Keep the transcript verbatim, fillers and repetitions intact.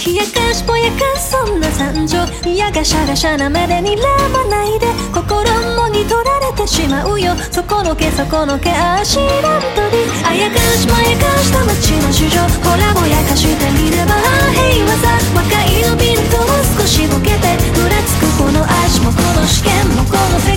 冷やかしぼやかしそんな惨状、いやガシャガシャな目で睨まないで、心もぎ取られてしまうよ、そこのけそこのけ足らんとり、あやかしまやかした街の市場、ほらぼやかしてみれば平和さ、若いのビルトを少しボケてふらつくこの足もこの試験もこのフ